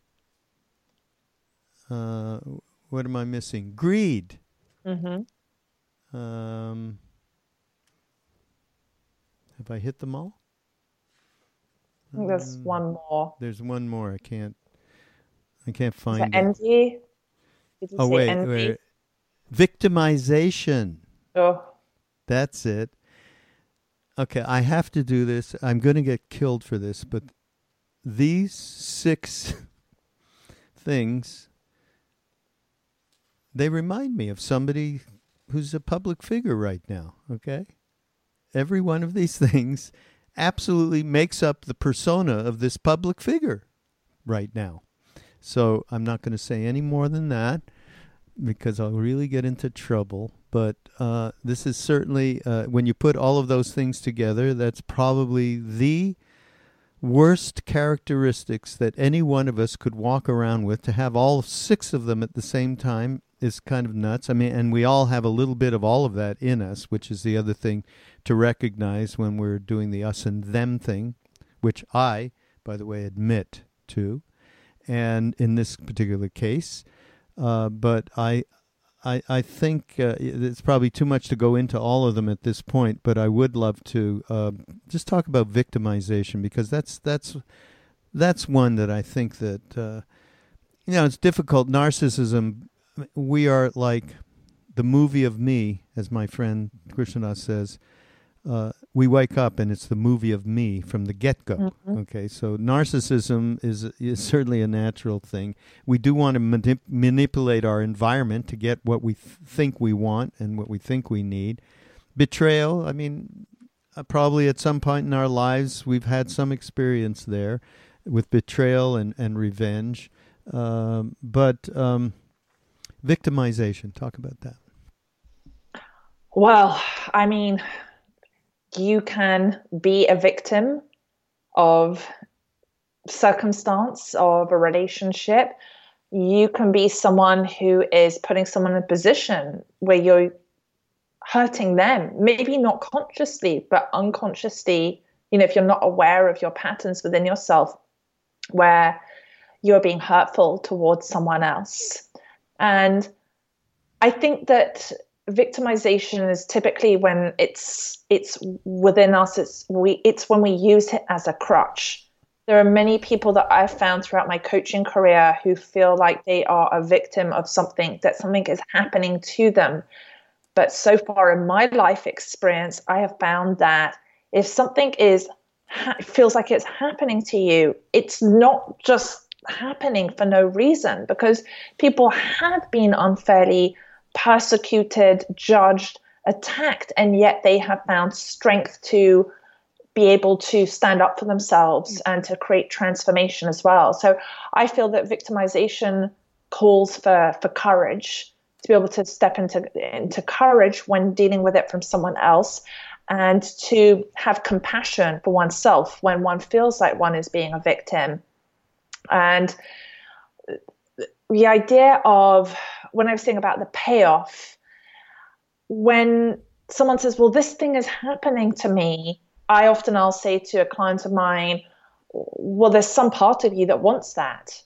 What am I missing? Greed. Mm-hmm. Have I hit them all? I think there's one more. There's one more. I can't find it. Envy? Did you say envy? Wait. Victimization. Oh. That's it. Okay, I have to do this. I'm going to get killed for this, but these 6 things, they remind me of somebody who's a public figure right now, okay? Every one of these things absolutely makes up the persona of this public figure right now. So I'm not going to say any more than that, because I'll really get into trouble. But this is certainly, when you put all of those things together, that's probably the worst characteristics that any one of us could walk around with. To have all 6 of them at the same time is kind of nuts. I mean, and we all have a little bit of all of that in us, which is the other thing to recognize when we're doing the us and them thing, which I, by the way, admit to. And in this particular case, but I think it's probably too much to go into all of them at this point, but I would love to just talk about victimization, because that's one that I think that it's difficult. Narcissism, we are like the movie of me, as my friend Krishnadas says. We wake up and it's the movie of me from the get-go. Mm-hmm. Okay, so narcissism is certainly a natural thing. We do want to manipulate our environment to get what we think we want and what we think we need. Betrayal, I mean, probably at some point in our lives we've had some experience there with betrayal and revenge. But victimization, talk about that. Well, I mean, you can be a victim of circumstance, of a relationship. You can be someone who is putting someone in a position where you're hurting them, maybe not consciously, but unconsciously, if you're not aware of your patterns within yourself, where you're being hurtful towards someone else. And I think that victimization is typically when it's within us. It's when we use it as a crutch. There are many people that I've found throughout my coaching career who feel like they are a victim of something, that something is happening to them. But so far in my life experience, I have found that if something feels like it's happening to you, it's not just happening for no reason, because people have been unfairly persecuted, judged, attacked, and yet they have found strength to be able to stand up for themselves and to create transformation as well. So I feel that victimization calls for courage, to be able to step into courage when dealing with it from someone else, and to have compassion for oneself when one feels like one is being a victim. And the idea of, when I was saying about the payoff, when someone says, well, this thing is happening to me, I'll say to a client of mine, well, there's some part of you that wants that.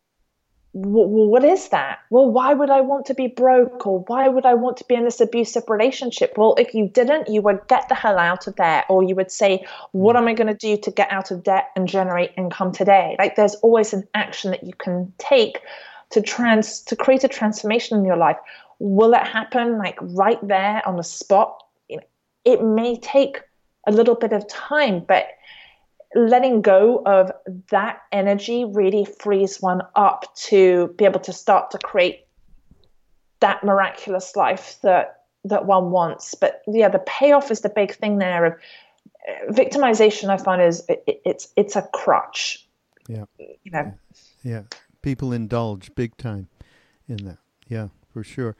Well, what is that? Well, why would I want to be broke? Or why would I want to be in this abusive relationship? Well, if you didn't, you would get the hell out of there. Or you would say, what am I going to do to get out of debt and generate income today? Like, there's always an action that you can take to create a transformation in your life. Will it happen like right there on the spot? It may take a little bit of time, but letting go of that energy really frees one up to be able to start to create that miraculous life that one wants. But yeah, the payoff is the big thing there. Of victimization, I find, is it's a crutch. Yeah. Yeah. People indulge big time in that. Yeah, for sure.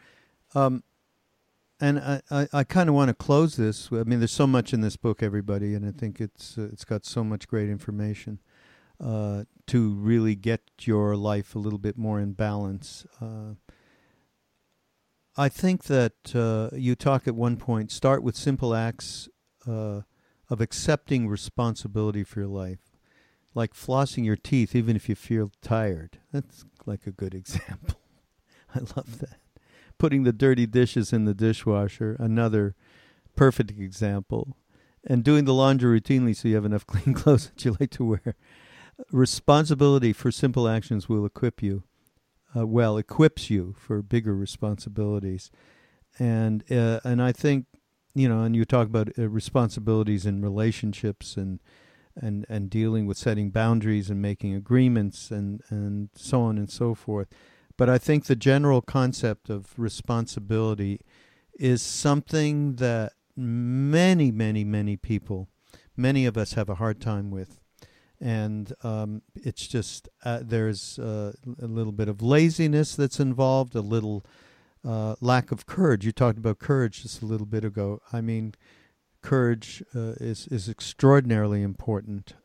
And I kind of want to close this. I mean, there's so much in this book, everybody, and I think it's got so much great information to really get your life a little bit more in balance. I think that you talk at one point, start with simple acts of accepting responsibility for your life, like flossing your teeth even if you feel tired. That's like a good example. I love that. Putting the dirty dishes in the dishwasher, another perfect example. And doing the laundry routinely so you have enough clean clothes that you like to wear. Responsibility for simple actions will equips you for bigger responsibilities. And I think, and you talk about responsibilities in relationships and dealing with setting boundaries and making agreements and so on and so forth. But I think the general concept of responsibility is something that many, many, many people, many of us have a hard time with. And it's just there's a little bit of laziness that's involved, a little lack of courage. You talked about courage just a little bit ago. I mean, courage is extraordinarily important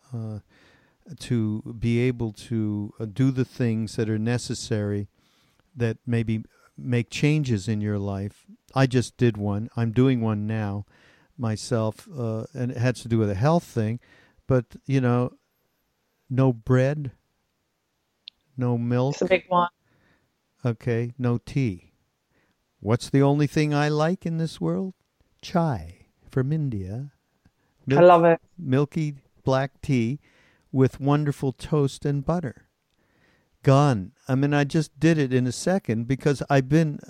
to be able to do the things that are necessary that maybe make changes in your life. I just did one. I'm doing one now myself, and it has to do with a health thing. But, no bread, no milk. It's a big one. Okay, no tea. What's the only thing I like in this world? Chai from India. I love it. Milky black tea with wonderful toast and butter. Gone. I mean, I just did it in a second because I've been,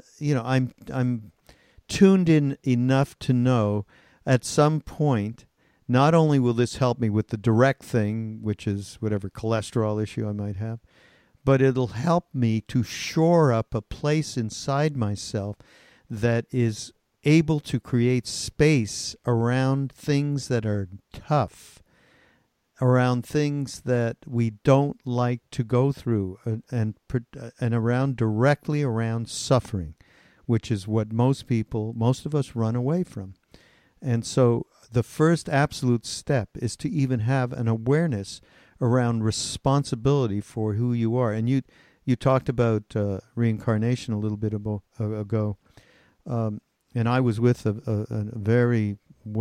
I'm tuned in enough to know at some point, not only will this help me with the direct thing, which is whatever cholesterol issue I might have, but it'll help me to shore up a place inside myself that is able to create space around things that are tough, around things that we don't like to go through, and directly around suffering, which is what most of us run away from. And so the first absolute step is to even have an awareness around responsibility for who you are. And you talked about reincarnation a little bit ago. And I was with a very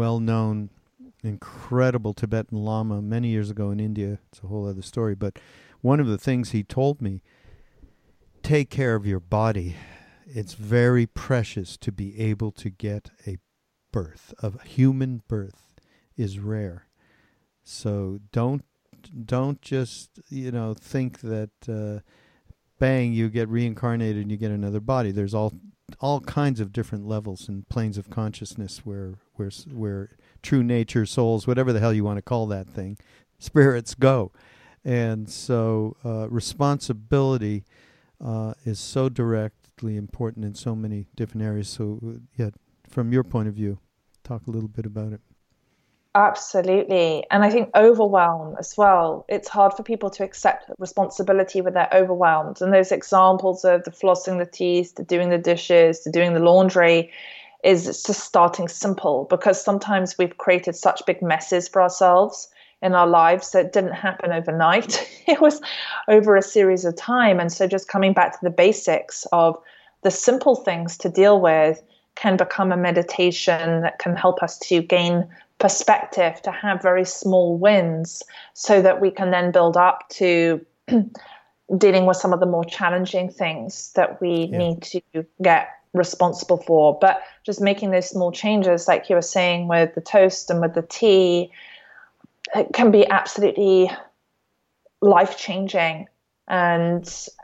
well-known, incredible Tibetan Lama many years ago in India. It's a whole other story. But one of the things he told me, take care of your body. It's very precious to be able to get a birth. A human birth is rare. So don't just, think that bang, you get reincarnated and you get another body. There's all kinds of different levels and planes of consciousness where true nature, souls, whatever the hell you want to call that thing, spirits go. And so responsibility is so directly important in so many different areas. So, yeah, from your point of view, talk a little bit about it. Absolutely. And I think overwhelm as well. It's hard for people to accept responsibility when they're overwhelmed. And those examples of the flossing the teeth, to doing the dishes, to doing the laundry, is just starting simple, because sometimes we've created such big messes for ourselves in our lives that didn't happen overnight. It was over a series of time. And so just coming back to the basics of the simple things to deal with can become a meditation that can help us to gain perspective, to have very small wins, so that we can then build up to dealing with some of the more challenging things that we need to get responsible for. But just making those small changes, like you were saying with the toast and with the tea, it can be absolutely life-changing. And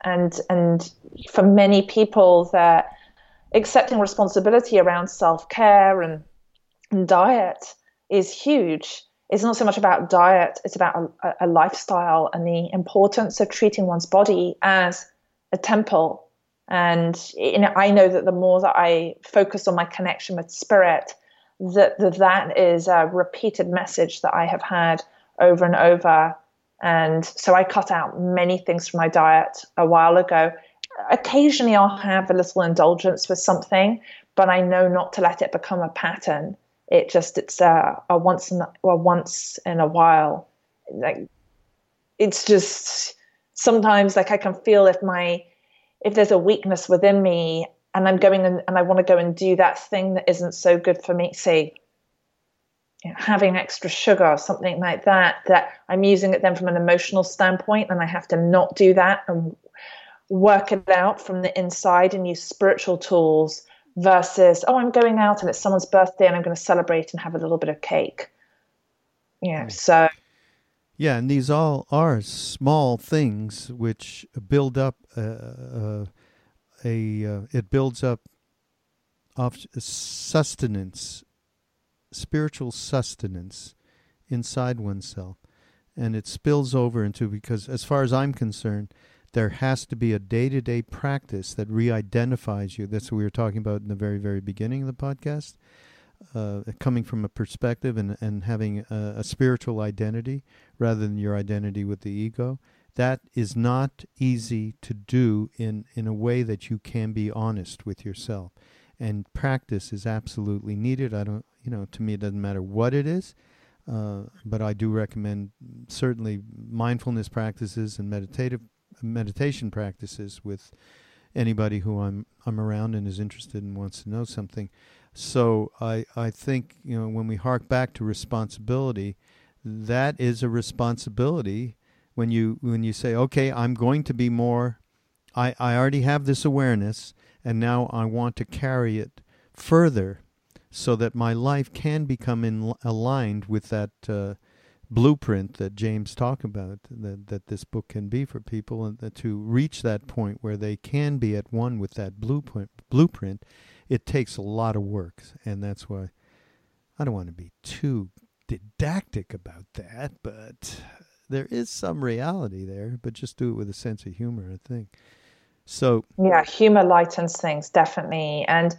for many people, that accepting responsibility around self-care and diet is huge. It's not so much about diet, it's about a lifestyle and the importance of treating one's body as a temple. And I know that the more that I focus on my connection with spirit, that is a repeated message that I have had over and over. And so I cut out many things from my diet a while ago. Occasionally I'll have a little indulgence with something, but I know not to let it become a pattern. It's a once in a while. Like, it's just sometimes, like, I can feel if there's a weakness within me and I'm going and I want to go and do that thing that isn't so good for me, say, having extra sugar or something like that I'm using it then from an emotional standpoint, and I have to not do that and work it out from the inside and use spiritual tools versus, I'm going out and it's someone's birthday and I'm going to celebrate and have a little bit of cake. So. Yeah, and these all are small things which build up it builds up of sustenance, spiritual sustenance inside oneself. And it spills over into, because as far as I'm concerned, there has to be a day-to-day practice that re-identifies you. That's what we were talking about in the very, very beginning of the podcast. Coming from a perspective and having a spiritual identity rather than your identity with the ego. That is not easy to do in a way that you can be honest with yourself. And practice is absolutely needed. To me, it doesn't matter what it is, but I do recommend certainly mindfulness practices and meditation practices with anybody who I'm around and is interested and wants to know something. So I think, when we hark back to responsibility, that is a responsibility. When you say, okay, I'm going to be more, I already have this awareness, and now I want to carry it further so that my life can become aligned with that blueprint that James talked about, that this book can be for people, and to reach that point where they can be at one with that blueprint, it takes a lot of work. And that's why I don't want to be too didactic about that, but there is some reality there, but just do it with a sense of humor, I think. So yeah, humor lightens things, definitely. And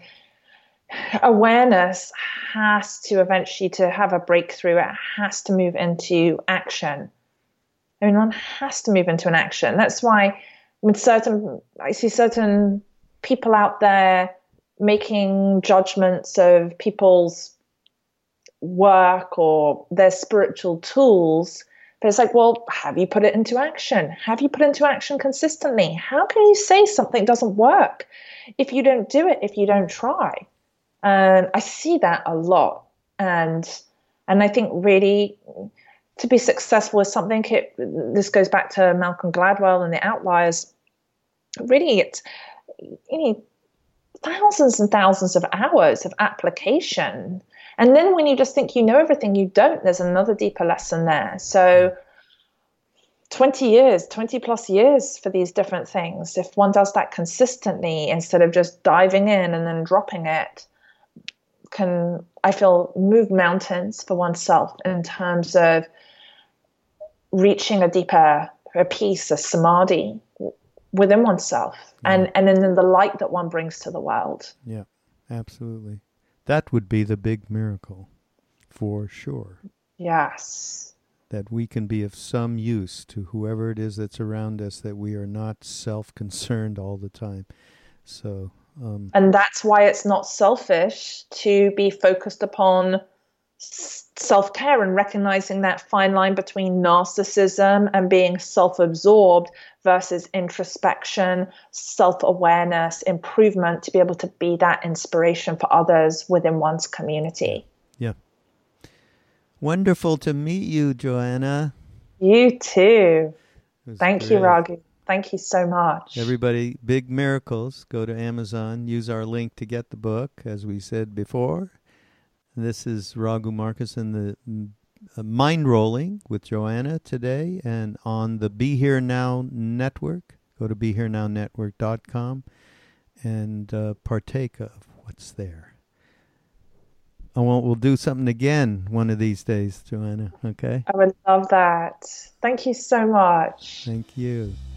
awareness has to eventually, to have a breakthrough, it has to move into action. I mean, one has to move into an action. That's why I see certain people out there making judgments of people's work or their spiritual tools. But it's like, well, have you put it into action? Have you put it into action consistently? How can you say something doesn't work if you don't do it, if you don't try? And I see that a lot. And I think really to be successful with something, this goes back to Malcolm Gladwell and the Outliers. Really, it's thousands and thousands of hours of application. And then when you just think you know everything, you don't. There's another deeper lesson there. So 20 plus years for these different things. If one does that consistently instead of just diving in and then dropping it, can, I feel, move mountains for oneself in terms of reaching a peace, a samadhi within oneself, and then the light that one brings to the world. Yeah, absolutely. That would be the big miracle, for sure. Yes. That we can be of some use to whoever it is that's around us, that we are not self-concerned all the time. So, and that's why it's not selfish to be focused upon self-care and recognizing that fine line between narcissism and being self-absorbed versus introspection, self-awareness, improvement, to be able to be that inspiration for others within one's community. Yeah. Wonderful to meet you, Joanna. You too. Thank you, great. Raghu. Thank you so much. Everybody, Big Miracles. Go to Amazon. Use our link to get the book, as we said before. This is Raghu Markus in the Mind Rolling with Joanna today, and on the Be Here Now Network. Go to BeHereNowNetwork.com and partake of what's there. We'll do something again one of these days, Joanna, okay? I would love that. Thank you so much. Thank you.